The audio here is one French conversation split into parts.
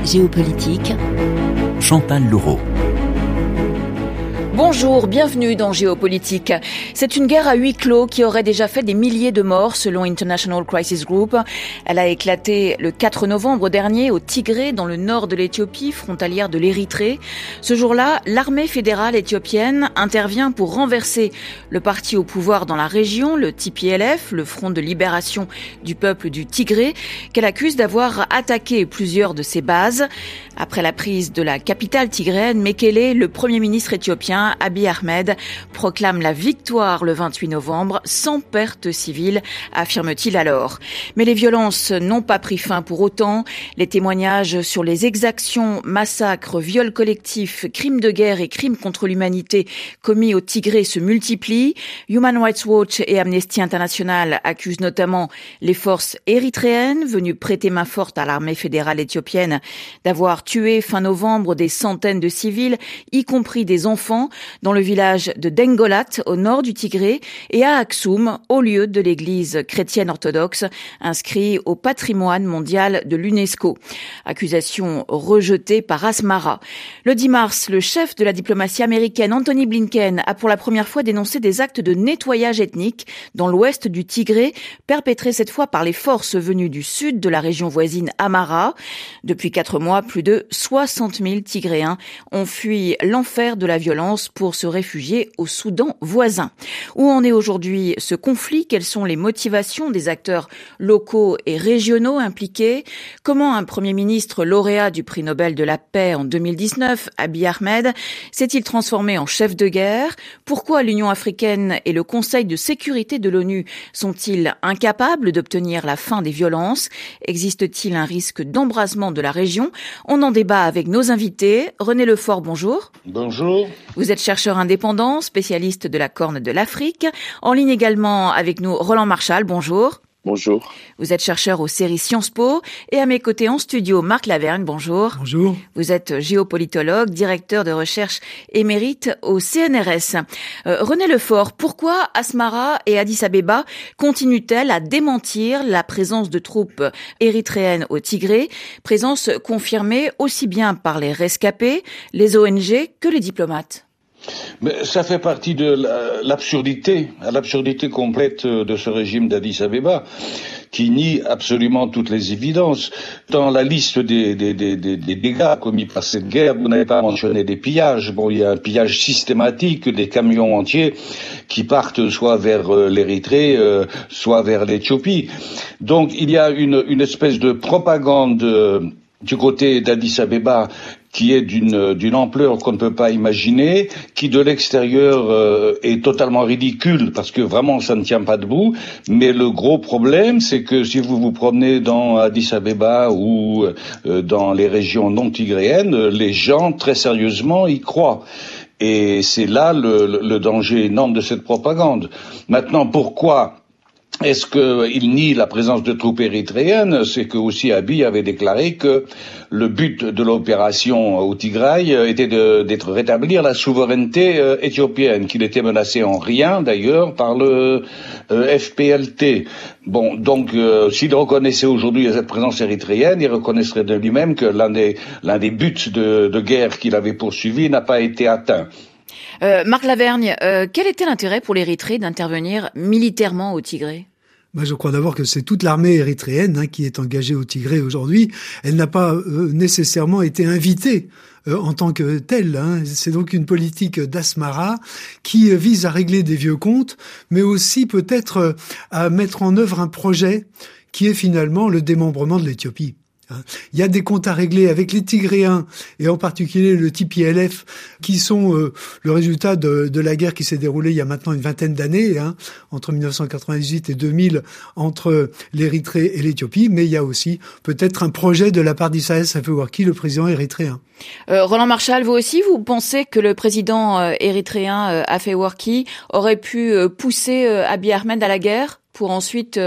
Géopolitique, Chantal Laureau. Bonjour, bienvenue dans Géopolitique. C'est une guerre à huis clos qui aurait déjà fait des milliers de morts selon International Crisis Group. Elle a éclaté le 4 novembre dernier au Tigré, dans le nord de l'Éthiopie, frontalière de l'Érythrée. Ce jour-là, l'armée fédérale éthiopienne intervient pour renverser le parti au pouvoir dans la région, le TPLF, le Front de libération du peuple du Tigré, qu'elle accuse d'avoir attaqué plusieurs de ses bases. Après la prise de la capitale tigréenne, Mekele, le premier ministre éthiopien, Abiy Ahmed, proclame la victoire le 28 novembre, sans perte civile, affirme-t-il alors. Mais les violences n'ont pas pris fin pour autant. Les témoignages sur les exactions, massacres, viols collectifs, crimes de guerre et crimes contre l'humanité commis au Tigré se multiplient. Human Rights Watch et Amnesty International accusent notamment les forces érythréennes, venues prêter main forte à l'armée fédérale éthiopienne, d'avoir tué fin novembre des centaines de civils, y compris des enfants, dans le village de Dengolat, au nord du Tigré, et à Aksum, au lieu de l'église chrétienne orthodoxe, inscrit au patrimoine mondial de l'UNESCO. Accusation rejetée par Asmara. Le 10 mars, le chef de la diplomatie américaine, Anthony Blinken, a pour la première fois dénoncé des actes de nettoyage ethnique dans l'ouest du Tigré, perpétrés cette fois par les forces venues du sud de la région voisine Amhara. Depuis 4 mois, plus de 60 000 Tigréens ont fui l'enfer de la violence pour se réfugier au Soudan voisin. Où en est aujourd'hui ce conflit? Quelles sont les motivations des acteurs locaux et régionaux impliqués? Comment un Premier ministre lauréat du prix Nobel de la paix en 2019, Abiy Ahmed, s'est-il transformé en chef de guerre? Pourquoi l'Union africaine et le Conseil de sécurité de l'ONU sont-ils incapables d'obtenir la fin des violences? Existe-t-il un risque d'embrasement de la région? On en débat avec nos invités. René Lefort, bonjour. Bonjour. Vous êtes chercheur indépendant, spécialiste de la Corne de l'Afrique. En ligne également avec nous, Roland Marchal, bonjour. Bonjour. Vous êtes chercheur aux séries Sciences Po. Et à mes côtés en studio, Marc Lavergne, bonjour. Bonjour. Vous êtes géopolitologue, directeur de recherche émérite au CNRS. René Lefort, pourquoi Asmara et Addis Abeba continuent-elles à démentir la présence de troupes érythréennes au Tigré, présence confirmée aussi bien par les rescapés, les ONG que les diplomates? Mais ça fait partie de l'absurdité complète de ce régime d'Addis Abeba, qui nie absolument toutes les évidences. Dans la liste des dégâts commis par cette guerre, vous n'avez pas mentionné des pillages. Bon, il y a un pillage systématique des camions entiers qui partent soit vers l'Érythrée, soit vers l'Éthiopie. Donc il y a une espèce de propagande du côté d'Addis Abeba qui est d'une ampleur qu'on ne peut pas imaginer, qui de l'extérieur est totalement ridicule parce que vraiment ça ne tient pas debout. Mais le gros problème, c'est que si vous vous promenez dans Addis Abeba ou dans les régions non tigréennes, les gens très sérieusement y croient. Et c'est là le danger énorme de cette propagande. Maintenant, pourquoi est-ce qu'il nie la présence de troupes érythréennes? C'est que aussi Abiy avait déclaré que le but de l'opération au Tigray était d'être rétablir la souveraineté éthiopienne, qu'il était menacé en rien d'ailleurs par le FPLT. Bon, donc s'il reconnaissait aujourd'hui cette présence érythréenne, il reconnaîtrait de lui-même que l'un des buts de guerre qu'il avait poursuivi n'a pas été atteint. Marc Lavergne, quel était l'intérêt pour l'Érythrée d'intervenir militairement au Tigré? Je crois d'abord que c'est toute l'armée érythréenne qui est engagée au Tigré aujourd'hui. Elle n'a pas nécessairement été invitée en tant que telle. C'est donc une politique d'Asmara qui vise à régler des vieux comptes, mais aussi peut-être à mettre en œuvre un projet qui est finalement le démembrement de l'Éthiopie. Il y a des comptes à régler avec les Tigréens et en particulier le TPLF qui sont le résultat de la guerre qui s'est déroulée il y a maintenant une vingtaine d'années, entre 1998 et 2000 entre l'Érythrée et l'Éthiopie, mais il y a aussi peut-être un projet de la part d'Issaïas Afewerki, le président érythréen. Roland Marchal, vous aussi, vous pensez que le président érythréen Afewerki aurait pu pousser Abiy Ahmed à la guerre pour ensuite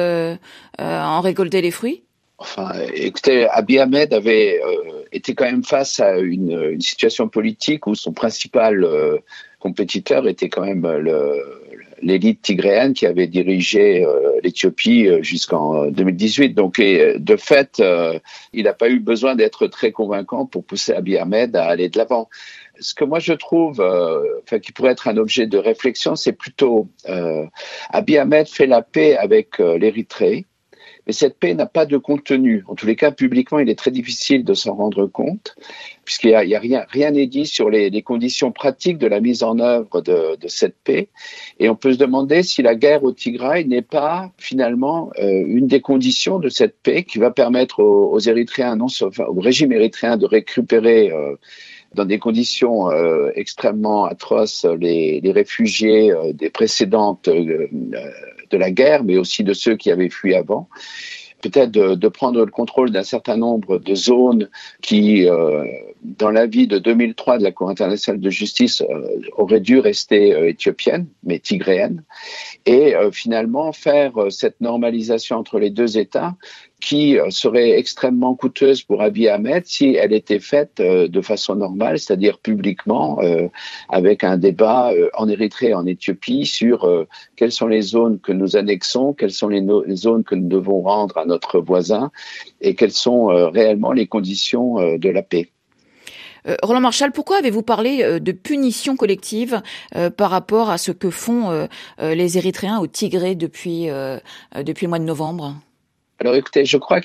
en récolter les fruits? Enfin, écoutez, Abiy Ahmed avait été quand même face à une situation politique où son principal compétiteur était quand même l'élite tigréenne qui avait dirigé l'Éthiopie jusqu'en 2018. Donc, de fait, il n'a pas eu besoin d'être très convaincant pour pousser Abiy Ahmed à aller de l'avant. Ce que moi je trouve, qui pourrait être un objet de réflexion, c'est plutôt Abiy Ahmed fait la paix avec l'Érythrée, mais cette paix n'a pas de contenu. En tous les cas, publiquement, il est très difficile de s'en rendre compte, puisqu'il y a rien n'est dit sur les conditions pratiques de la mise en œuvre de cette paix. Et on peut se demander si la guerre au Tigray n'est pas finalement une des conditions de cette paix qui va permettre aux Érythréens, au régime érythréen, de récupérer dans des conditions extrêmement atroces les réfugiés des précédentes de la guerre, mais aussi de ceux qui avaient fui avant. Peut-être de prendre le contrôle d'un certain nombre de zones qui, dans l'avis de 2003 de la Cour internationale de justice, auraient dû rester éthiopiennes, mais tigréennes, et finalement faire cette normalisation entre les deux États qui serait extrêmement coûteuse pour Abiy Ahmed si elle était faite de façon normale, c'est-à-dire publiquement, avec un débat en Érythrée et en Éthiopie sur quelles sont les zones que nous annexons, quelles sont les zones que nous devons rendre à notre voisin et quelles sont réellement les conditions de la paix. Roland Marchal, pourquoi avez-vous parlé de punition collective par rapport à ce que font les Érythréens au Tigré depuis le mois de novembre ? Alors écoutez, je crois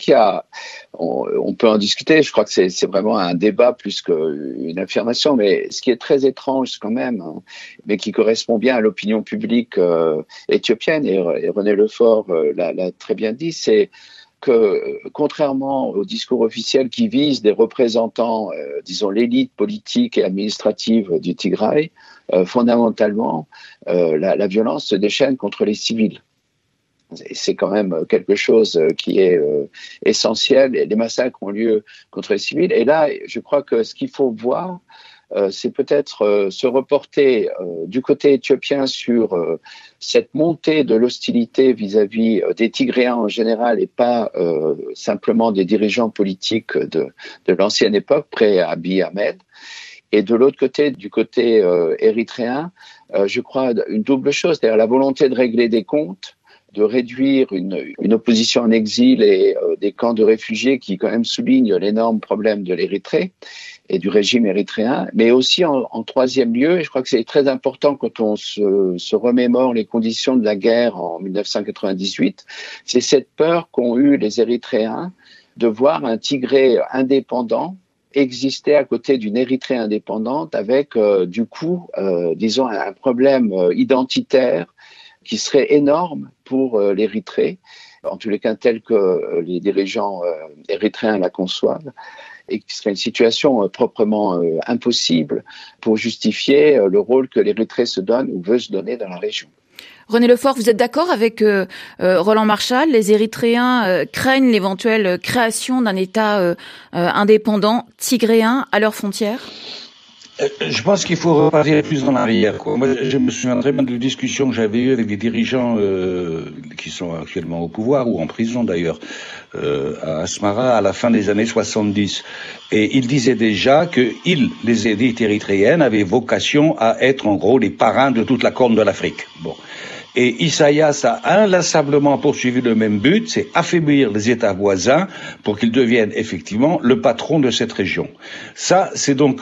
on peut en discuter, je crois que c'est vraiment un débat plus qu'une affirmation, mais ce qui est très étrange quand même, mais qui correspond bien à l'opinion publique éthiopienne, et René Lefort l'a très bien dit, c'est que contrairement au discours officiel qui vise des représentants, disons l'élite politique et administrative du Tigray, fondamentalement, la violence se déchaîne contre les civils. C'est quand même quelque chose qui est essentiel. Les massacres ont lieu contre les civils. Et là, je crois que ce qu'il faut voir, c'est peut-être se reporter du côté éthiopien sur cette montée de l'hostilité vis-à-vis des Tigréens en général et pas simplement des dirigeants politiques de l'ancienne époque, près à Abiy Ahmed. Et de l'autre côté, du côté érythréen, je crois une double chose, c'est-à-dire la volonté de régler des comptes, de réduire une opposition en exil et des camps de réfugiés qui quand même soulignent l'énorme problème de l'Érythrée et du régime érythréen, mais aussi en troisième lieu, et je crois que c'est très important quand on se remémore les conditions de la guerre en 1998, c'est cette peur qu'ont eu les Érythréens de voir un Tigré indépendant exister à côté d'une Érythrée indépendante avec disons un problème identitaire qui serait énorme pour l'Érythrée, en tous les cas tel que les dirigeants érythréens la conçoivent, et qui serait une situation proprement impossible pour justifier le rôle que l'Érythrée se donne ou veut se donner dans la région. René Lefort, vous êtes d'accord avec Roland Marchal? Les Érythréens craignent l'éventuelle création d'un État indépendant tigréen à leurs frontières? Je pense qu'il faut repartir plus en arrière, quoi. Moi, je me souviens très bien de discussions que j'avais eues avec des dirigeants qui sont actuellement au pouvoir ou en prison d'ailleurs à Asmara à la fin des années 70. Et ils disaient déjà que les élites érythréennes avaient vocation à être en gros les parrains de toute la Corne de l'Afrique. Bon. Et Isaias a inlassablement poursuivi le même but, c'est affaiblir les États voisins pour qu'ils deviennent effectivement le patron de cette région. Ça, c'est donc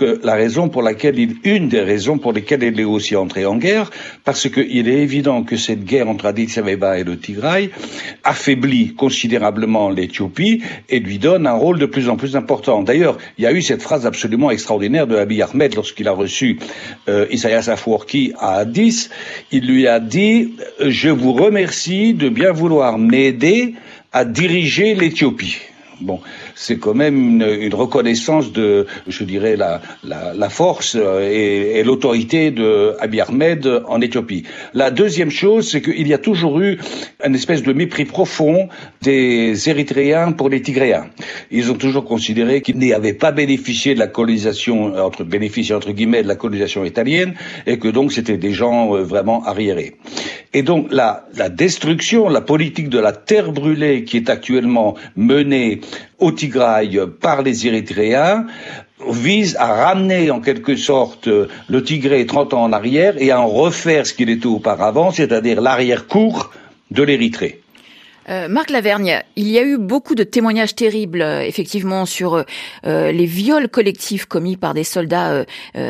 une des raisons pour lesquelles il est aussi entré en guerre, parce qu'il est évident que cette guerre entre Addis Abeba et le Tigray affaiblit considérablement l'Éthiopie et lui donne un rôle de plus en plus important. D'ailleurs, il y a eu cette phrase absolument extraordinaire de Abiy Ahmed lorsqu'il a reçu Isaias Afwerki à Addis. Il lui a dit: je vous remercie de bien vouloir m'aider à diriger l'Éthiopie. Bon, c'est quand même une reconnaissance de, je dirais, la force et l'autorité de Abiy Ahmed en Éthiopie. La deuxième chose, c'est qu'il y a toujours eu une espèce de mépris profond des Érythréens pour les Tigréens. Ils ont toujours considéré qu'ils n'avaient pas bénéficié de la colonisation, entre guillemets, de la colonisation italienne, et que donc c'était des gens vraiment arriérés. Et donc la destruction, la politique de la terre brûlée qui est actuellement menée au Tigray par les Érythréens vise à ramener en quelque sorte le Tigré 30 ans en arrière et à en refaire ce qu'il était auparavant, c'est-à-dire l'arrière-cour de l'Érythrée. Marc Lavergne, il y a eu beaucoup de témoignages terribles, effectivement, sur les viols collectifs commis par des soldats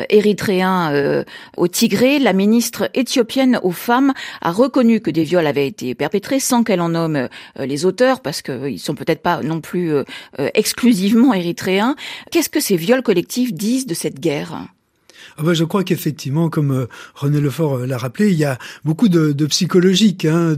érythréens au Tigré. La ministre éthiopienne aux femmes a reconnu que des viols avaient été perpétrés sans qu'elle en nomme les auteurs, parce qu'ils sont peut-être pas non plus exclusivement érythréens. Qu'est-ce que ces viols collectifs disent de cette guerre ? Je crois qu'effectivement, comme René Lefort l'a rappelé, il y a beaucoup de psychologie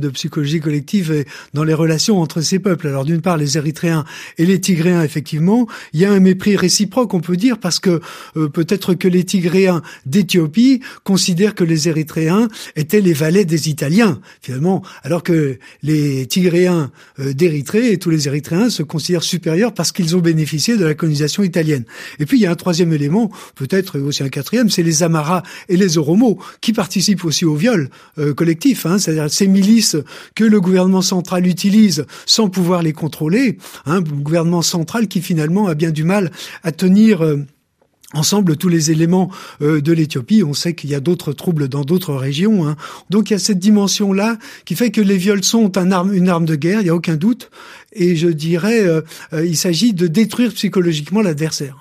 collective dans les relations entre ces peuples. Alors d'une part, les Érythréens et les Tigréens, effectivement, il y a un mépris réciproque, on peut dire, parce que peut-être que les Tigréens d'Éthiopie considèrent que les Érythréens étaient les valets des Italiens, finalement, alors que les Tigréens d'Érythrée et tous les Érythréens se considèrent supérieurs parce qu'ils ont bénéficié de la colonisation italienne. Et puis il y a un troisième élément, peut-être aussi un quatrième, c'est les Amaras et les Oromos qui participent aussi au viol collectif, c'est-à-dire ces milices que le gouvernement central utilise sans pouvoir les contrôler, un gouvernement central qui finalement a bien du mal à tenir ensemble tous les éléments de l'Éthiopie. On sait qu'il y a d'autres troubles dans d'autres régions. Donc il y a cette dimension-là qui fait que les viols sont une arme de guerre, il n'y a aucun doute. Et je dirais, il s'agit de détruire psychologiquement l'adversaire.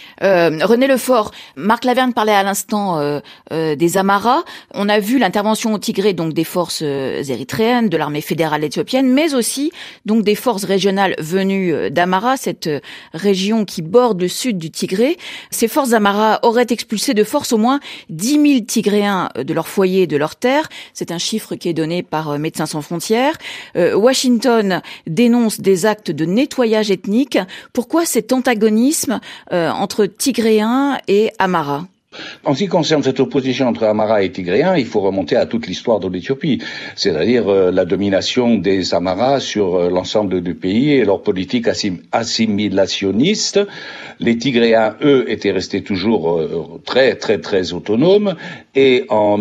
René Lefort, Marc Lavergne parlait à l'instant des Amaras. On a vu l'intervention au Tigré donc des forces érythréennes, de l'armée fédérale éthiopienne, mais aussi donc des forces régionales venues d'Amara, cette région qui borde le sud du Tigré. Ces forces Amaras auraient expulsé de force au moins 10 000 Tigréens de leur foyer et de leur terre. C'est un chiffre qui est donné par Médecins sans frontières. Washington dénonce des actes de nettoyage ethnique. Pourquoi cet antagonisme entre Tigréens et Amara? En ce qui concerne cette opposition entre Amara et Tigréens, il faut remonter à toute l'histoire de l'Éthiopie, c'est-à-dire la domination des Amaras sur l'ensemble du pays et leur politique assimilationniste. Les Tigréens, eux, étaient restés toujours très, très, très autonomes. Et en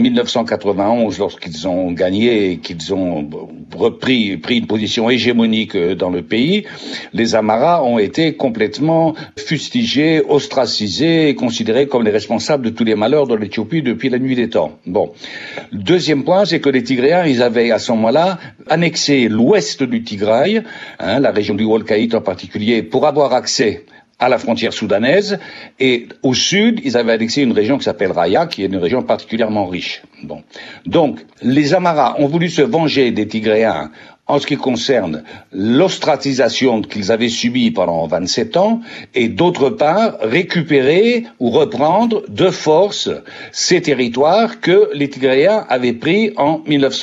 1991, lorsqu'ils ont gagné et qu'ils ont pris une position hégémonique dans le pays, les Amaras ont été complètement fustigés, ostracisés et considérés comme les responsables de tous les malheurs de l'Éthiopie depuis la nuit des temps. Bon. Le deuxième point, c'est que les Tigréens, ils avaient à ce moment-là annexé l'ouest du Tigray, la région du Wolkaït en particulier, pour avoir accès à la frontière soudanaise, et au sud, ils avaient annexé une région qui s'appelle Raya, qui est une région particulièrement riche. Bon. Donc, les Amaras ont voulu se venger des Tigréens en ce qui concerne l'ostracisation qu'ils avaient subie pendant 27 ans, et d'autre part, récupérer ou reprendre de force ces territoires que les Tigréens avaient pris en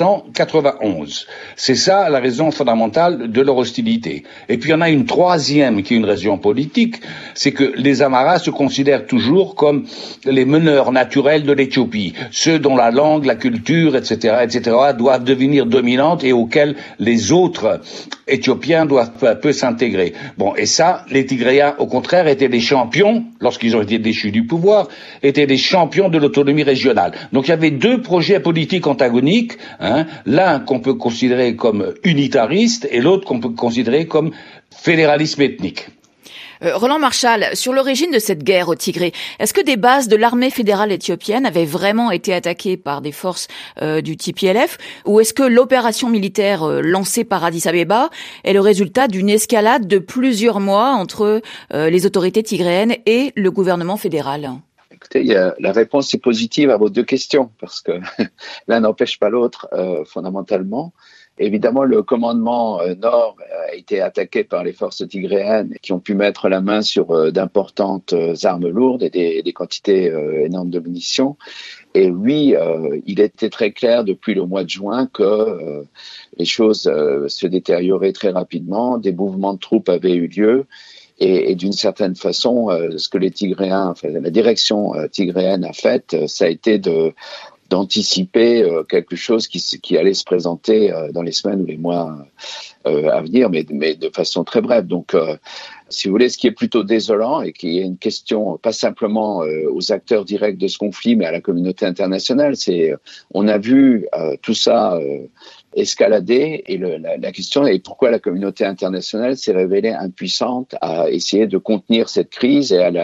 1991. C'est ça la raison fondamentale de leur hostilité. Et puis il y en a une troisième qui est une raison politique, c'est que les Amaras se considèrent toujours comme les meneurs naturels de l'Éthiopie, ceux dont la langue, la culture, etc., doivent devenir dominantes et auxquels les autres Éthiopiens doivent peu à peu s'intégrer. Bon, et ça, les Tigréens, au contraire, étaient des champions, lorsqu'ils ont été déchus du pouvoir, étaient des champions de l'autonomie régionale. Donc il y avait deux projets politiques antagoniques, l'un qu'on peut considérer comme unitariste et l'autre qu'on peut considérer comme fédéralisme ethnique. Roland Marchal, sur l'origine de cette guerre au Tigré, est-ce que des bases de l'armée fédérale éthiopienne avaient vraiment été attaquées par des forces du TPLF, ou est-ce que l'opération militaire lancée par Addis Abeba est le résultat d'une escalade de plusieurs mois entre les autorités tigréennes et le gouvernement fédéral? Écoutez, la réponse est positive à vos deux questions, parce que l'un n'empêche pas l'autre fondamentalement. Évidemment, le commandement nord a été attaqué par les forces tigréennes qui ont pu mettre la main sur d'importantes armes lourdes et des quantités énormes de munitions. Et oui, il était très clair depuis le mois de juin que les choses se détérioraient très rapidement, des mouvements de troupes avaient eu lieu. Et d'une certaine façon, ce que les Tigréens, la direction tigréenne a fait, ça a été d'anticiper quelque chose qui allait se présenter dans les semaines ou les mois à venir, mais de façon très brève. Donc, si vous voulez, ce qui est plutôt désolant et qui est une question pas simplement aux acteurs directs de ce conflit, mais à la communauté internationale, c'est on a vu tout ça escalader et la question est pourquoi la communauté internationale s'est révélée impuissante à essayer de contenir cette crise et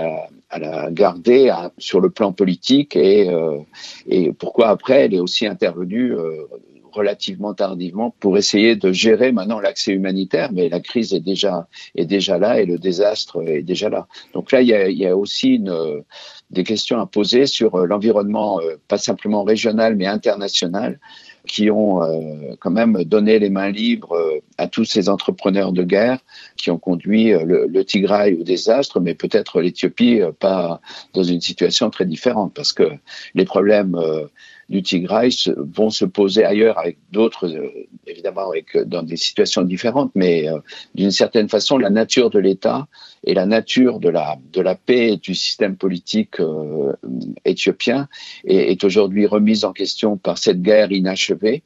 la garder sur le plan politique et pourquoi après elle est aussi intervenue relativement tardivement pour essayer de gérer maintenant l'accès humanitaire, mais la crise est déjà là et le désastre est déjà là. Donc là, il y a aussi des questions à poser sur l'environnement, pas simplement régional, mais international, qui ont quand même donné les mains libres à tous ces entrepreneurs de guerre qui ont conduit le Tigray au désastre, mais peut-être l'Éthiopie pas dans une situation très différente, parce que les problèmes du Tigray vont se poser ailleurs avec d'autres, évidemment dans des situations différentes, mais d'une certaine façon, la nature de l'État et la nature de la paix et du système politique éthiopien est aujourd'hui remise en question par cette guerre inachevée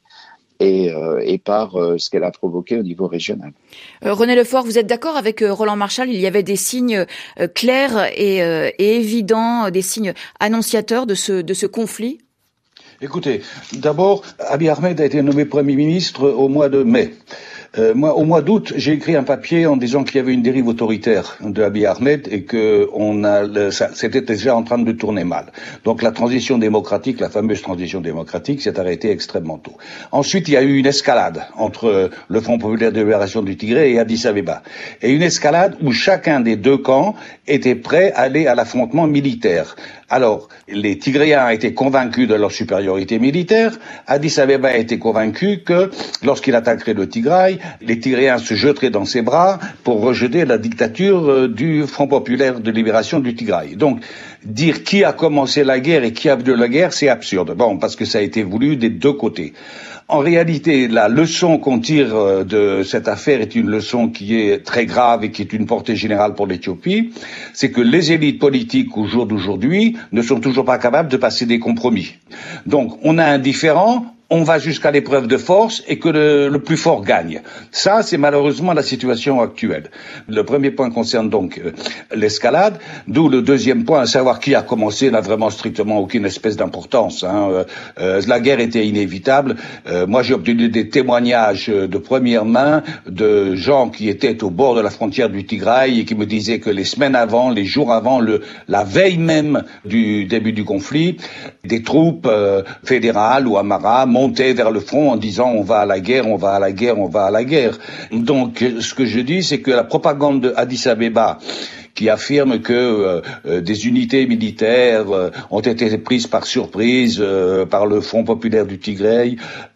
et par ce qu'elle a provoqué au niveau régional. René Lefort, vous êtes d'accord avec Roland Marshall? Il y avait des signes clairs et évidents, des signes annonciateurs de ce conflit? Écoutez, d'abord, Abiy Ahmed a été nommé Premier ministre au mois de mai. Moi, au mois d'août, j'ai écrit un papier en disant qu'il y avait une dérive autoritaire de Abiy Ahmed et que c'était déjà en train de tourner mal. Donc la transition démocratique, la fameuse transition démocratique, s'est arrêtée extrêmement tôt. Ensuite, il y a eu une escalade entre le Front populaire de libération du Tigré et Addis Abeba. Et une escalade où chacun des deux camps était prêt à aller à l'affrontement militaire. Alors, les Tigréens ont été convaincus de leur supériorité militaire. Addis Abeba a été convaincu que lorsqu'il attaquerait le Tigray, les Tigréens se jeteraient dans ses bras pour rejeter la dictature du Front populaire de libération du Tigray. Donc, dire qui a commencé la guerre et qui a mené la guerre, c'est absurde. Bon, parce que ça a été voulu des deux côtés. En réalité, la leçon qu'on tire de cette affaire est une leçon qui est très grave et qui est une portée générale pour l'Éthiopie. C'est que les élites politiques au jour d'aujourd'hui ne sont toujours pas capables de passer des compromis. Donc, on a un différend, on va jusqu'à l'épreuve de force et que le plus fort gagne. Ça, c'est malheureusement la situation actuelle. Le premier point concerne donc l'escalade, d'où le deuxième point, à savoir qui a commencé, n'a vraiment strictement aucune espèce d'importance. La guerre était inévitable. Moi, j'ai obtenu des témoignages de première main de gens qui étaient au bord de la frontière du Tigray et qui me disaient que les semaines avant, les jours avant, la veille même du début du conflit, des troupes fédérales ou Amara montaient vers le front en disant on va à la guerre, on va à la guerre, on va à la guerre. Donc ce que je dis, c'est que la propagande de Addis Abeba qui affirme que des unités militaires ont été prises par surprise par le Front populaire du Tigray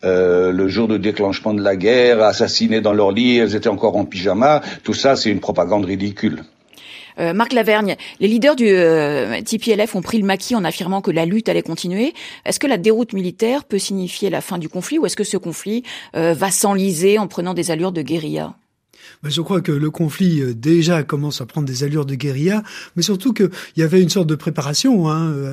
le jour du déclenchement de la guerre, assassinées dans leur lit, elles étaient encore en pyjama, tout ça c'est une propagande ridicule. Marc Lavergne, les leaders du TPLF ont pris le maquis en affirmant que la lutte allait continuer. Est-ce que la déroute militaire peut signifier la fin du conflit ou est-ce que ce conflit va s'enliser en prenant des allures de guérilla ? Je crois que le conflit déjà commence à prendre des allures de guérilla, mais surtout qu'il y avait une sorte de préparation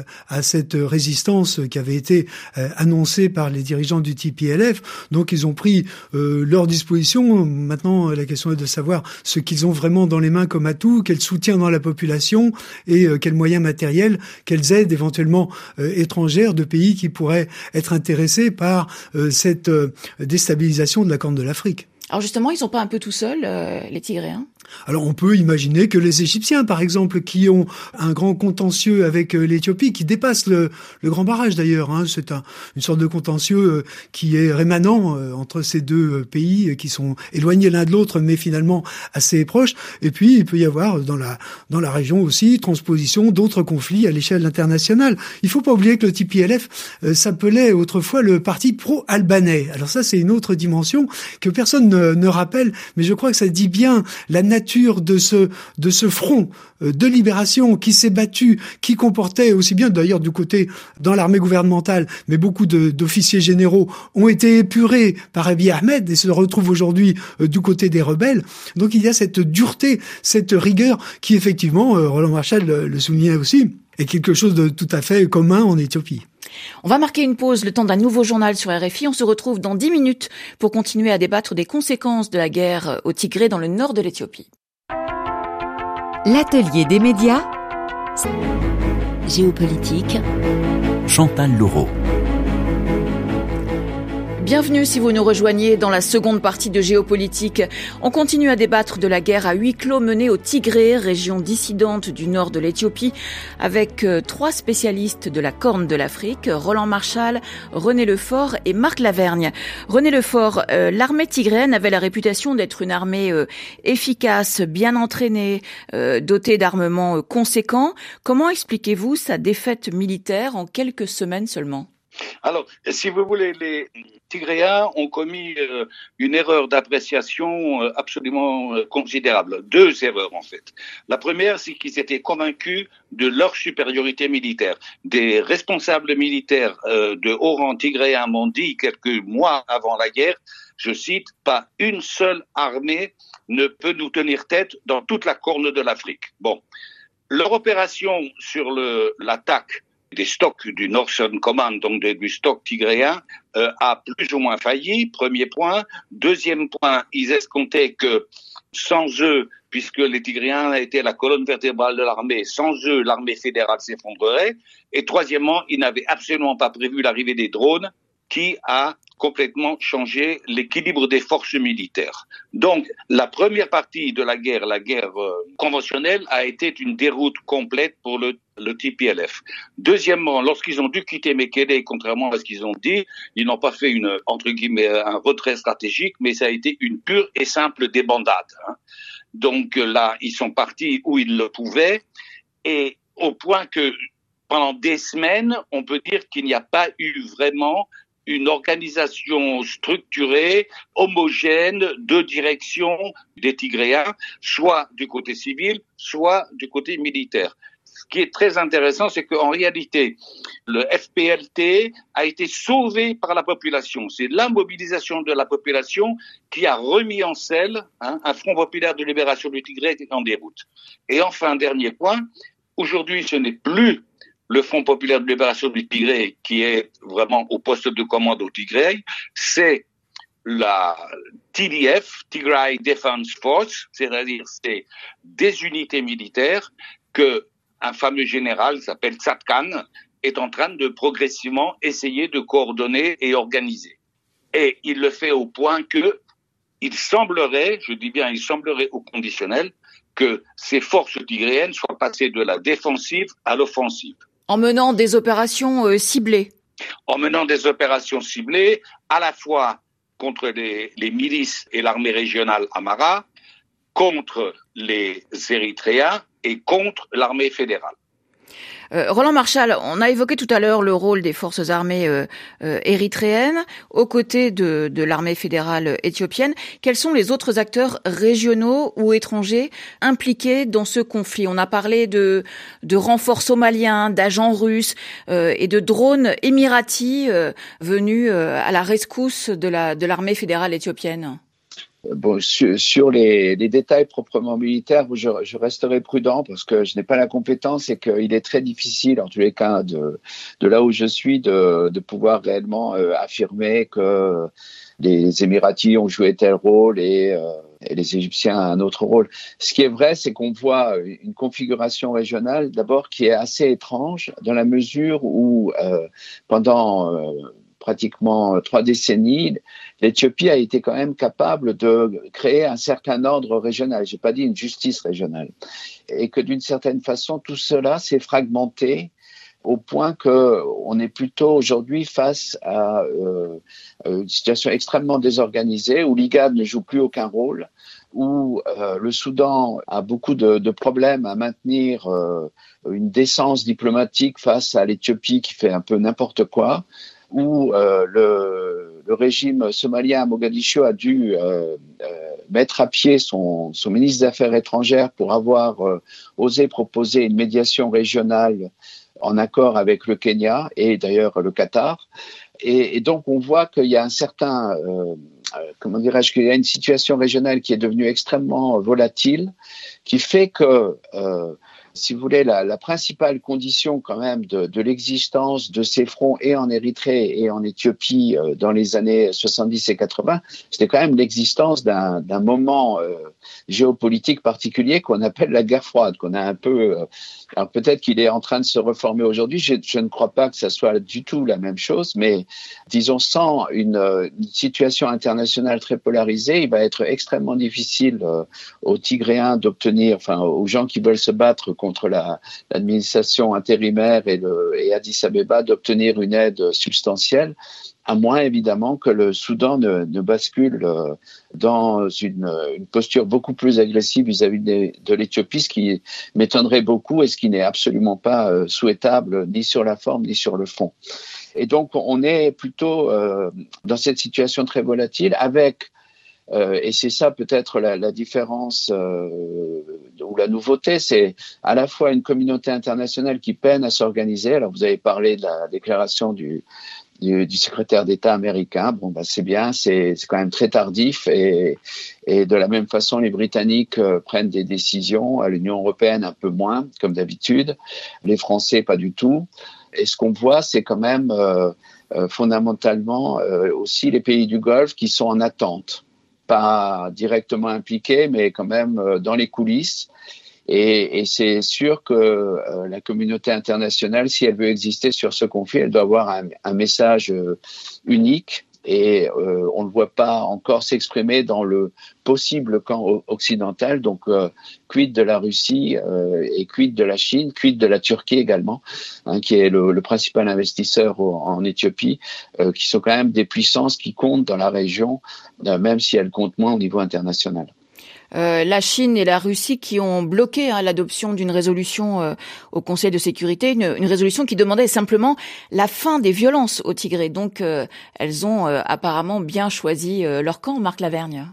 à cette résistance qui avait été annoncée par les dirigeants du TPLF. Donc ils ont pris leurs dispositions. Maintenant, la question est de savoir ce qu'ils ont vraiment dans les mains comme atout, quel soutien dans la population et quels moyens matériels, quelles aides éventuellement étrangères de pays qui pourraient être intéressés par cette déstabilisation de la Corne de l'Afrique. Alors justement, ils sont pas un peu tout seuls, les Tigréens ? Alors on peut imaginer que les Égyptiens, par exemple, qui ont un grand contentieux avec l'Éthiopie, qui dépasse le grand barrage d'ailleurs, c'est une sorte de contentieux qui est rémanent entre ces deux pays qui sont éloignés l'un de l'autre, mais finalement assez proches. Et puis il peut y avoir dans la région aussi transposition d'autres conflits à l'échelle internationale. Il faut pas oublier que le TPLF s'appelait autrefois le parti pro-albanais. Alors ça c'est une autre dimension que personne ne rappelle, mais je crois que ça dit bien la nature de ce front de libération qui s'est battu, qui comportait aussi bien d'ailleurs du côté dans l'armée gouvernementale, mais beaucoup d'officiers généraux ont été épurés par Abiy Ahmed et se retrouvent aujourd'hui du côté des rebelles. Donc il y a cette dureté, cette rigueur qui effectivement, Roland Marshall le soulignait aussi, est quelque chose de tout à fait commun en Éthiopie. On va marquer une pause, le temps d'un nouveau journal sur RFI. On se retrouve dans 10 minutes pour continuer à débattre des conséquences de la guerre au Tigré dans le nord de l'Éthiopie. L'atelier des médias. Géopolitique. Chantal Laureau. Bienvenue si vous nous rejoignez dans la seconde partie de Géopolitique. On continue à débattre de la guerre à huis clos menée au Tigré, région dissidente du nord de l'Éthiopie, avec 3 spécialistes de la Corne de l'Afrique, Roland Marchal, René Lefort et Marc Lavergne. René Lefort, l'armée tigréenne avait la réputation d'être une armée efficace, bien entraînée, dotée d'armements conséquents. Comment expliquez-vous sa défaite militaire en quelques semaines seulement ? Alors, si vous voulez, les Tigréens ont commis une erreur d'appréciation absolument considérable. 2 erreurs, en fait. La première, c'est qu'ils étaient convaincus de leur supériorité militaire. Des responsables militaires de haut rang tigréens m'ont dit quelques mois avant la guerre, je cite, « Pas une seule armée ne peut nous tenir tête dans toute la Corne de l'Afrique ». Bon, leur opération sur l'attaque des stocks du Northern Command, donc du stock tigréen, a plus ou moins failli, premier point. Deuxième point, ils escomptaient que sans eux, puisque les Tigréens étaient la colonne vertébrale de l'armée, sans eux, l'armée fédérale s'effondrerait. Et troisièmement, ils n'avaient absolument pas prévu l'arrivée des drones, qui a complètement changé l'équilibre des forces militaires. Donc, la première partie de la guerre conventionnelle, a été une déroute complète pour le TPLF. Deuxièmement, lorsqu'ils ont dû quitter Mekele, contrairement à ce qu'ils ont dit, ils n'ont pas fait entre guillemets, un retrait stratégique, mais ça a été une pure et simple débandade. Donc là, ils sont partis où ils le pouvaient, et au point que pendant des semaines, on peut dire qu'il n'y a pas eu vraiment une organisation structurée, homogène, de direction des Tigréens, soit du côté civil, soit du côté militaire. Ce qui est très intéressant, c'est qu'en réalité, le FPLT a été sauvé par la population. C'est la mobilisation de la population qui a remis en selle un Front populaire de libération du Tigré qui est en déroute. Et enfin, dernier point, aujourd'hui, ce n'est plus le Front populaire de libération du Tigré qui est vraiment au poste de commande au Tigré, c'est la TDF, Tigray Defense Force, c'est-à-dire c'est des unités militaires que un fameux général qui s'appelle Tzadkan est en train de progressivement essayer de coordonner et organiser. Et il le fait au point que il semblerait, je dis bien il semblerait au conditionnel, que ces forces tigréennes soient passées de la défensive à l'offensive. En menant des opérations ciblées. En menant des opérations ciblées, à la fois contre les milices et l'armée régionale Amara, contre les Érythréens et contre l'armée fédérale. Roland Marchal, on a évoqué tout à l'heure le rôle des forces armées érythréennes aux côtés de l'armée fédérale éthiopienne. Quels sont les autres acteurs régionaux ou étrangers impliqués dans ce conflit ? On a parlé de renforts somaliens, d'agents russes et de drones émiratis venus à la rescousse de l'armée fédérale éthiopienne. Bon, sur les détails proprement militaires, je resterai prudent parce que je n'ai pas la compétence et qu'il est très difficile, en tous les cas, de là où je suis, de pouvoir réellement affirmer que les Émiratis ont joué tel rôle et les Égyptiens un autre rôle. Ce qui est vrai, c'est qu'on voit une configuration régionale, d'abord, qui est assez étrange dans la mesure où pendant pratiquement 3 décennies, l'Éthiopie a été quand même capable de créer un certain ordre régional. J'ai pas dit une justice régionale. Et que d'une certaine façon, tout cela s'est fragmenté au point que on est plutôt aujourd'hui face à une situation extrêmement désorganisée où l'IGAD ne joue plus aucun rôle, où le Soudan a beaucoup de problèmes à maintenir une décence diplomatique face à l'Éthiopie qui fait un peu n'importe quoi, où le régime somalien à Mogadiscio a dû mettre à pied son ministre des Affaires étrangères pour avoir osé proposer une médiation régionale en accord avec le Kenya et d'ailleurs le Qatar. Et donc on voit qu'il y a un certain, qu'il y a une situation régionale qui est devenue extrêmement volatile, qui fait que si vous voulez, la principale condition quand même de l'existence de ces fronts et en Érythrée et en Éthiopie dans les années 70 et 80, c'était quand même l'existence d'un moment géopolitique particulier qu'on appelle la guerre froide, qu'on a un peu... alors peut-être qu'il est en train de se reformer aujourd'hui, je ne crois pas que ça soit du tout la même chose, mais disons sans une situation internationale très polarisée, il va être extrêmement difficile aux Tigréens d'obtenir, enfin aux gens qui veulent se battre contre l'administration intérimaire et Addis Abeba d'obtenir une aide substantielle, à moins évidemment que le Soudan ne bascule dans une posture beaucoup plus agressive vis-à-vis de l'Éthiopie, ce qui m'étonnerait beaucoup et ce qui n'est absolument pas souhaitable ni sur la forme ni sur le fond. Et donc on est plutôt dans cette situation très volatile avec et c'est ça peut-être la différence ou la nouveauté, c'est à la fois une communauté internationale qui peine à s'organiser. Alors vous avez parlé de la déclaration du secrétaire d'État américain. Bon, c'est bien, c'est quand même très tardif et de la même façon, les Britanniques prennent des décisions, à l'Union européenne un peu moins, comme d'habitude, les Français pas du tout. Et ce qu'on voit, c'est quand même fondamentalement aussi les pays du Golfe qui sont en attente. Pas directement impliqués, mais quand même dans les coulisses. Et c'est sûr que la communauté internationale, si elle veut exister sur ce conflit, elle doit avoir un message unique. Et on ne le voit pas encore s'exprimer dans le possible camp occidental. Donc, quid de la Russie et quid de la Chine, quid de la Turquie également, qui est le principal investisseur en Éthiopie, qui sont quand même des puissances qui comptent dans la région, même si elles comptent moins au niveau international. La Chine et la Russie qui ont bloqué l'adoption d'une résolution au Conseil de sécurité, une résolution qui demandait simplement la fin des violences au Tigré. Donc elles ont apparemment bien choisi leur camp, Marc Lavergne.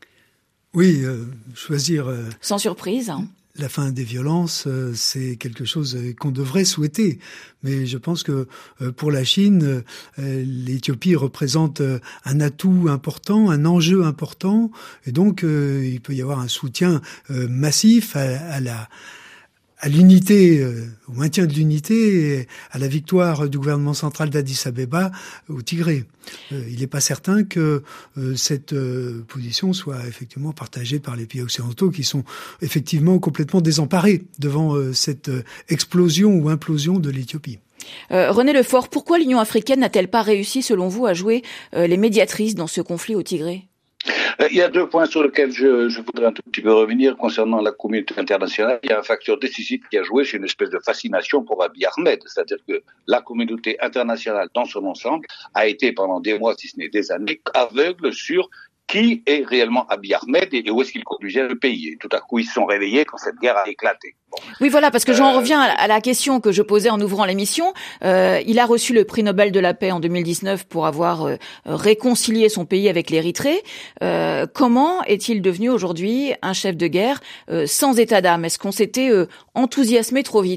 Oui, choisir... Sans surprise. La fin des violences, c'est quelque chose qu'on devrait souhaiter. Mais je pense que pour la Chine, l'Éthiopie représente un atout important, un enjeu important. Et donc, il peut y avoir un soutien massif à l'unité, au maintien de l'unité et à la victoire du gouvernement central d'Addis Abeba au Tigré. Il n'est pas certain que cette position soit effectivement partagée par les pays occidentaux qui sont effectivement complètement désemparés devant cette explosion ou implosion de l'Éthiopie. René Lefort, pourquoi l'Union africaine n'a-t-elle pas réussi, selon vous, à jouer les médiatrices dans ce conflit au Tigré ? Il y a deux points sur lesquels je voudrais un tout petit peu revenir concernant la communauté internationale. Il y a un facteur décisif qui a joué, c'est une espèce de fascination pour Abiy Ahmed. C'est-à-dire que la communauté internationale dans son ensemble a été pendant des mois, si ce n'est des années, aveugle sur qui est réellement Abiy Ahmed et où est-ce qu'il conduisait le pays. Et tout à coup, ils se sont réveillés quand cette guerre a éclaté. Bon. Oui, voilà, parce que j'en reviens à la question que je posais en ouvrant l'émission. Il a reçu le prix Nobel de la paix en 2019 pour avoir réconcilié son pays avec l'Érythrée. Comment est-il devenu aujourd'hui un chef de guerre sans état d'âme ? Est-ce qu'on s'était enthousiasmé trop vite ?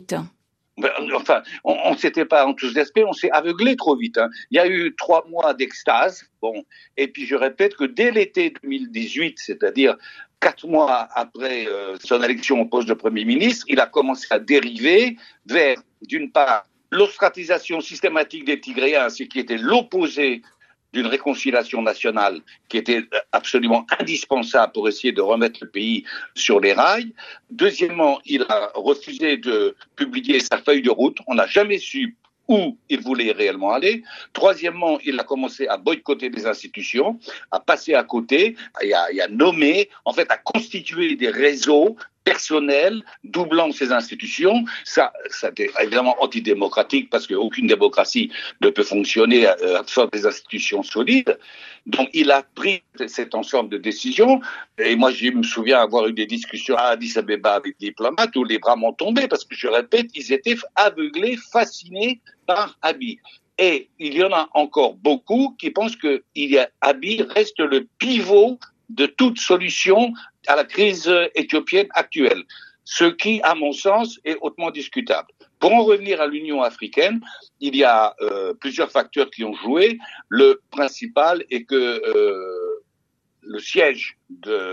Enfin, on s'était pas enthousiasmé, on s'est aveuglé trop vite. Il y a eu 3 mois d'extase. Bon, et puis je répète que dès l'été 2018, c'est-à-dire 4 mois après son élection au poste de Premier ministre, il a commencé à dériver vers, d'une part, l'ostracisation systématique des Tigréens, ce qui était l'opposé d'une réconciliation nationale qui était absolument indispensable pour essayer de remettre le pays sur les rails. Deuxièmement, il a refusé de publier sa feuille de route. On n'a jamais su où il voulait réellement aller. Troisièmement, il a commencé à boycotter des institutions, à passer à côté, et à nommer, en fait, à constituer des réseaux personnels doublant ces institutions. Ça était évidemment antidémocratique parce qu'aucune démocratie ne peut fonctionner sans des institutions solides. Donc, il a pris cet ensemble de décisions. Et moi, je me souviens avoir eu des discussions à Addis Abeba avec des diplomates où les bras m'ont tombé parce que, je répète, ils étaient aveuglés, fascinés par Abiy. Et il y en a encore beaucoup qui pensent que Abiy reste le pivot de toute solution à la crise éthiopienne actuelle, ce qui, à mon sens, est hautement discutable. Pour en revenir à l'Union africaine, il y a plusieurs facteurs qui ont joué. Le principal est que le siège de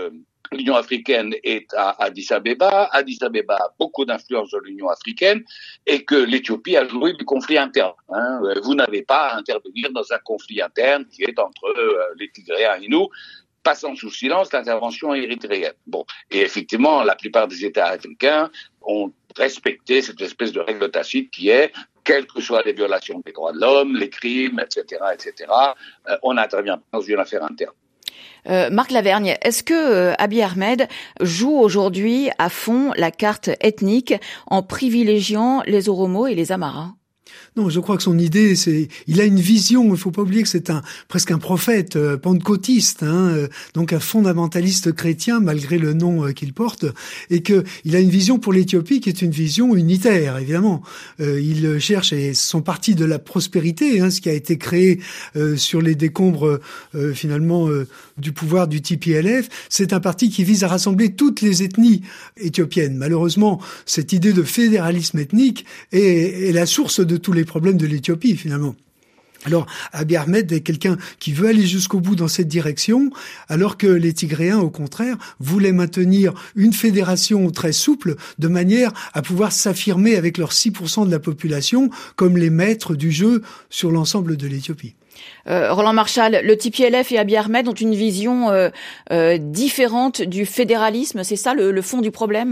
L'Union africaine est à Addis Abeba. Addis Abeba a beaucoup d'influence dans l'Union africaine et que l'Éthiopie a joué du conflit interne. Vous n'avez pas à intervenir dans un conflit interne qui est entre les Tigréens et nous, passant sous silence l'intervention érythréenne. Bon, et effectivement, la plupart des États africains ont respecté cette espèce de règle tacite qui est, quelles que soient les violations des droits de l'homme, les crimes, etc., on n'intervient pas dans une affaire interne. Marc Lavergne, est-ce que Abiy Ahmed joue aujourd'hui à fond la carte ethnique en privilégiant les Oromos et les Amaras ? Non, je crois que son idée, il a une vision. Il faut pas oublier que c'est presque un prophète pentecôtiste, donc un fondamentaliste chrétien malgré le nom qu'il porte, et que il a une vision pour l'Éthiopie qui est une vision unitaire, évidemment. Il cherche, et son parti de la prospérité, ce qui a été créé sur les décombres finalement du pouvoir du TPLF, c'est un parti qui vise à rassembler toutes les ethnies éthiopiennes. Malheureusement, cette idée de fédéralisme ethnique est la source de tous les problèmes de l'Éthiopie, finalement. Alors, Abiy Ahmed est quelqu'un qui veut aller jusqu'au bout dans cette direction, alors que les Tigréens, au contraire, voulaient maintenir une fédération très souple, de manière à pouvoir s'affirmer avec leurs 6% de la population comme les maîtres du jeu sur l'ensemble de l'Éthiopie. Roland Marchal, le TPLF et Abiy Ahmed ont une vision différente du fédéralisme, c'est ça le fond du problème ?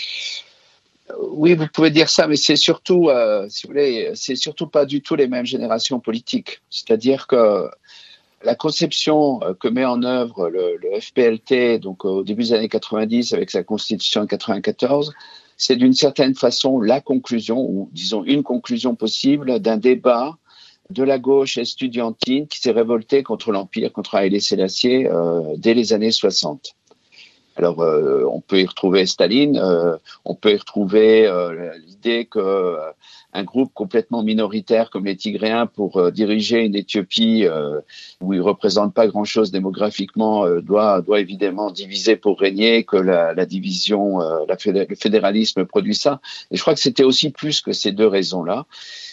Oui, vous pouvez dire ça, mais c'est surtout, si vous voulez, c'est surtout pas du tout les mêmes générations politiques. C'est-à-dire que la conception que met en œuvre le FPLT, donc au début des années 90 avec sa constitution en 94, c'est d'une certaine façon la conclusion, ou disons une conclusion possible d'un débat de la gauche estudiantine qui s'est révoltée contre l'Empire, contre Haïlé Sélassié dès les années 60. Alors, on peut y retrouver Staline, on peut y retrouver l'idée que un groupe complètement minoritaire comme les Tigréens pour diriger une Éthiopie où ils représentent pas grand-chose démographiquement doit évidemment diviser pour régner, que la division, le fédéralisme produit ça. Et je crois que c'était aussi plus que ces deux raisons-là.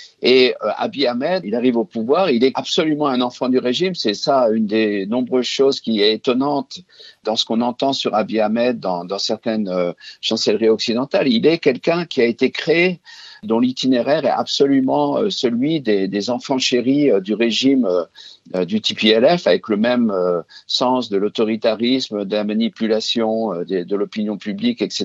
Et Abiy Ahmed, il arrive au pouvoir, il est absolument un enfant du régime. C'est ça une des nombreuses choses qui est étonnante dans ce qu'on entend sur Abiy Ahmed dans certaines chancelleries occidentales. Il est quelqu'un qui a été créé, dont l'itinéraire est absolument celui des enfants chéris du régime du TPLF, avec le même sens de l'autoritarisme, de la manipulation de l'opinion publique, etc.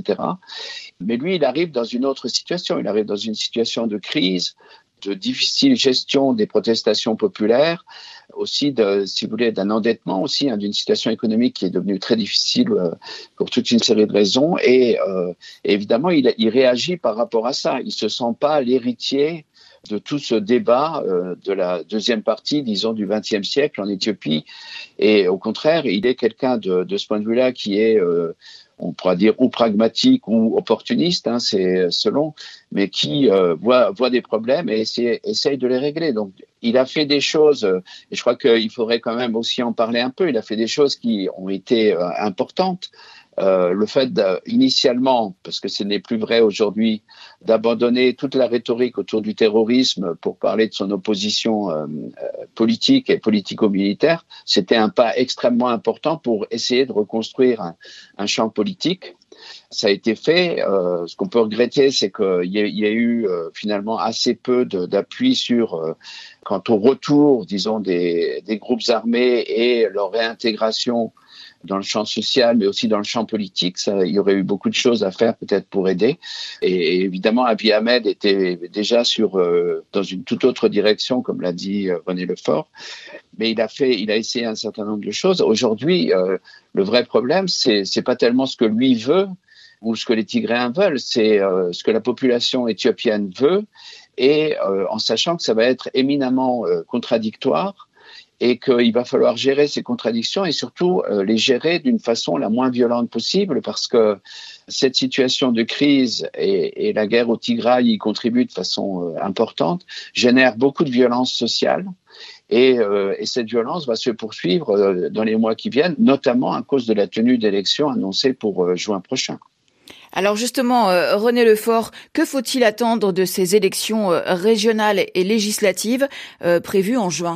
Mais lui, il arrive dans une autre situation. Il arrive dans une situation de crise, de difficile gestion des protestations populaires, aussi si vous voulez, d'un endettement aussi, d'une situation économique qui est devenue très difficile pour toute une série de raisons. Et évidemment, il réagit par rapport à ça. Il se sent pas l'héritier de tout ce débat de la deuxième partie, disons, du XXe siècle en Éthiopie. Et au contraire, il est quelqu'un de ce point de vue-là qui est on pourra dire ou pragmatique ou opportuniste, c'est selon, mais qui voit des problèmes et essaye de les régler. Donc, il a fait des choses, et je crois qu'il faudrait quand même aussi en parler un peu, il a fait des choses qui ont été importantes. Le fait initialement, parce que ce n'est plus vrai aujourd'hui, d'abandonner toute la rhétorique autour du terrorisme pour parler de son opposition politique et politico-militaire, c'était un pas extrêmement important pour essayer de reconstruire un champ politique. Ça a été fait. Ce qu'on peut regretter, c'est qu'il y a eu finalement assez peu d'appui quant au retour, disons, des groupes armés et leur réintégration dans le champ social, mais aussi dans le champ politique. Il y aurait eu beaucoup de choses à faire peut-être pour aider. Et évidemment, Abiy Ahmed était déjà dans une toute autre direction, comme l'a dit René Lefort. Mais il a essayé un certain nombre de choses. Aujourd'hui, le vrai problème, c'est pas tellement ce que lui veut ou ce que les Tigréens veulent, c'est ce que la population éthiopienne veut, et en sachant que ça va être éminemment contradictoire, et qu'il va falloir gérer ces contradictions et surtout les gérer d'une façon la moins violente possible, parce que cette situation de crise et la guerre au Tigray y contribuent de façon importante, génère beaucoup de violence sociale, et cette violence va se poursuivre dans les mois qui viennent, notamment à cause de la tenue d'élections annoncée pour juin prochain. Alors justement, René Lefort, que faut-il attendre de ces élections régionales et législatives prévues en juin ?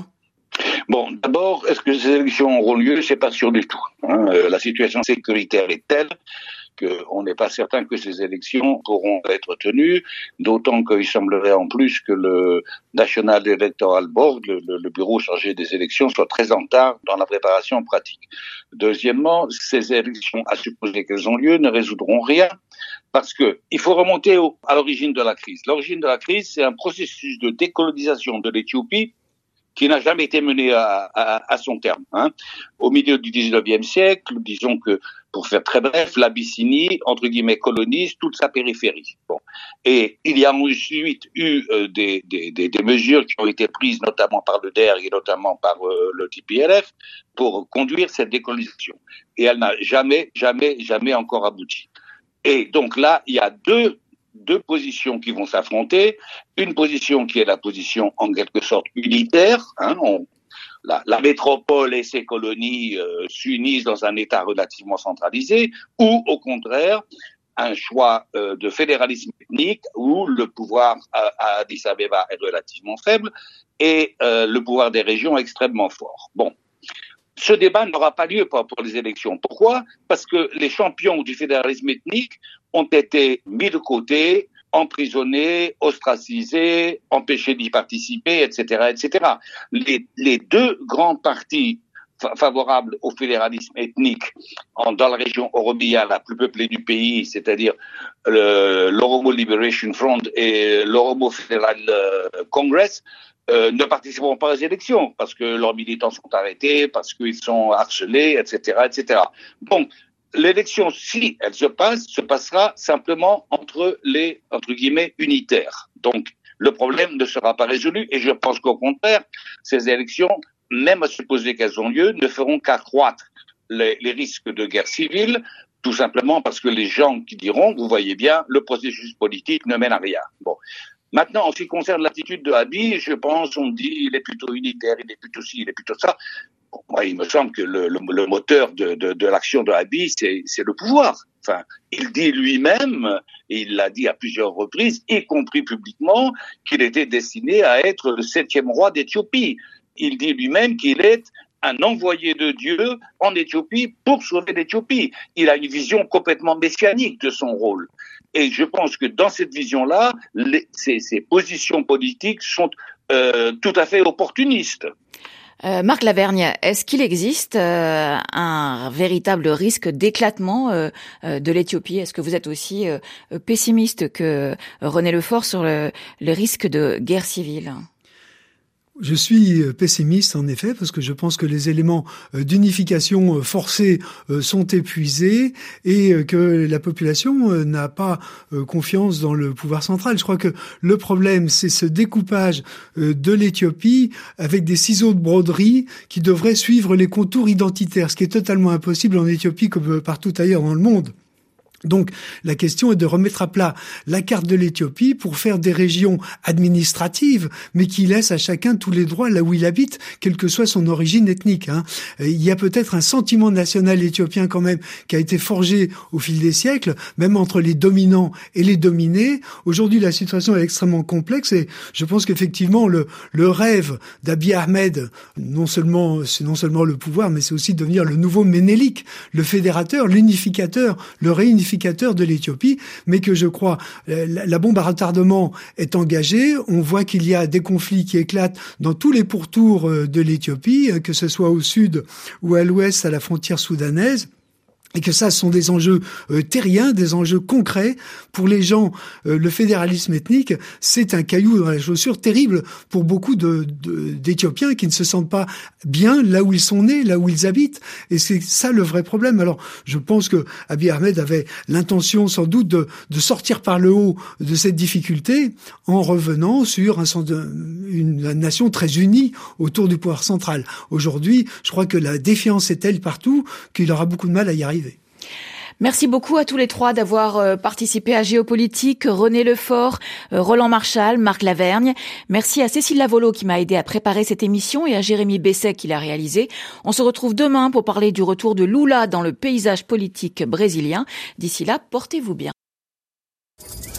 Bon, d'abord, est-ce que ces élections auront lieu? C'est pas sûr du tout. La situation sécuritaire est telle qu'on n'est pas certain que ces élections pourront être tenues, d'autant qu'il semblerait en plus que le National Electoral Board, le bureau chargé des élections, soit très en retard dans la préparation pratique. Deuxièmement, ces élections, à supposer qu'elles ont lieu, ne résoudront rien, parce que il faut remonter à l'origine de la crise. L'origine de la crise, c'est un processus de décolonisation de l'Éthiopie qui n'a jamais été mené à son terme. Au milieu du 19e siècle, disons que, pour faire très bref, l'Abyssinie, entre guillemets, colonise toute sa périphérie. Bon. Et il y a ensuite eu des mesures qui ont été prises notamment par le DER et notamment par le TPLF pour conduire cette décolonisation. Et elle n'a jamais encore abouti. Et donc là, il y a deux positions qui vont s'affronter. Une position qui est la position en quelque sorte unitaire. La métropole et ses colonies s'unissent dans un État relativement centralisé, ou au contraire, un choix de fédéralisme ethnique où le pouvoir à Addis Abeba est relativement faible et le pouvoir des régions est extrêmement fort. Bon. Ce débat n'aura pas lieu pour les élections. Pourquoi? Parce que les champions du fédéralisme ethnique ont été mis de côté, emprisonnés, ostracisés, empêchés d'y participer, etc., etc. Les deux grands partis favorables au fédéralisme ethnique dans la région oromia la plus peuplée du pays, c'est-à-dire l'Oromo Liberation Front et l'Oromo Federal Congress, ne participeront pas aux élections parce que leurs militants sont arrêtés, parce qu'ils sont harcelés, etc., etc. Donc, l'élection, si elle se passera simplement entre les, entre guillemets, unitaires. Donc, le problème ne sera pas résolu et je pense qu'au contraire, ces élections, même à supposer qu'elles ont lieu, ne feront qu'accroître les risques de guerre civile, tout simplement parce que les gens qui diront, vous voyez bien, le processus politique ne mène à rien. Bon. Maintenant, en ce qui concerne l'attitude de Abiy, je pense, on dit, il est plutôt unitaire, il est plutôt ci, il est plutôt ça. Bon, moi, il me semble que le moteur de l'action de Abiy, c'est le pouvoir. Enfin, il dit lui-même, et il l'a dit à plusieurs reprises, y compris publiquement, qu'il était destiné à être le 7e roi d'Éthiopie. Il dit lui-même qu'il est un envoyé de Dieu en Éthiopie pour sauver l'Éthiopie. Il a une vision complètement messianique de son rôle. Et je pense que dans cette vision-là, ces positions politiques sont tout à fait opportunistes. Marc Lavergne, est-ce qu'il existe un véritable risque d'éclatement de l'Éthiopie? Est-ce que vous êtes aussi pessimiste que René Lefort sur le risque de guerre civile? Je suis pessimiste en effet parce que je pense que les éléments d'unification forcée sont épuisés et que la population n'a pas confiance dans le pouvoir central. Je crois que le problème, c'est ce découpage de l'Éthiopie avec des ciseaux de broderie qui devraient suivre les contours identitaires, ce qui est totalement impossible en Éthiopie comme partout ailleurs dans le monde. Donc, la question est de remettre à plat la carte de l'Éthiopie pour faire des régions administratives, mais qui laissent à chacun tous les droits là où il habite, quelle que soit son origine ethnique. Il y a peut-être un sentiment national éthiopien quand même qui a été forgé au fil des siècles, même entre les dominants et les dominés. Aujourd'hui, la situation est extrêmement complexe et je pense qu'effectivement, le rêve d'Abiy Ahmed, c'est non seulement le pouvoir, mais c'est aussi de devenir le nouveau Ménélik, le fédérateur, l'unificateur, le réunificateur de l'Éthiopie, mais que je crois la bombe à retardement est engagée. On voit qu'il y a des conflits qui éclatent dans tous les pourtours de l'Éthiopie, que ce soit au sud ou à l'ouest à la frontière soudanaise. Et que ça, ce sont des enjeux terriens, des enjeux concrets. Pour les gens, le fédéralisme ethnique, c'est un caillou dans la chaussure terrible pour beaucoup d'Éthiopiens qui ne se sentent pas bien là où ils sont nés, là où ils habitent. Et c'est ça le vrai problème. Alors, je pense que Abiy Ahmed avait l'intention sans doute de sortir par le haut de cette difficulté en revenant sur une nation très unie autour du pouvoir central. Aujourd'hui, je crois que la défiance est telle partout qu'il aura beaucoup de mal à y arriver. Merci beaucoup à tous les trois d'avoir participé à Géopolitique, René Lefort, Roland Marchal, Marc Lavergne. Merci à Cécile Lavolo qui m'a aidé à préparer cette émission et à Jérémy Besset qui l'a réalisée. On se retrouve demain pour parler du retour de Lula dans le paysage politique brésilien. D'ici là, portez-vous bien.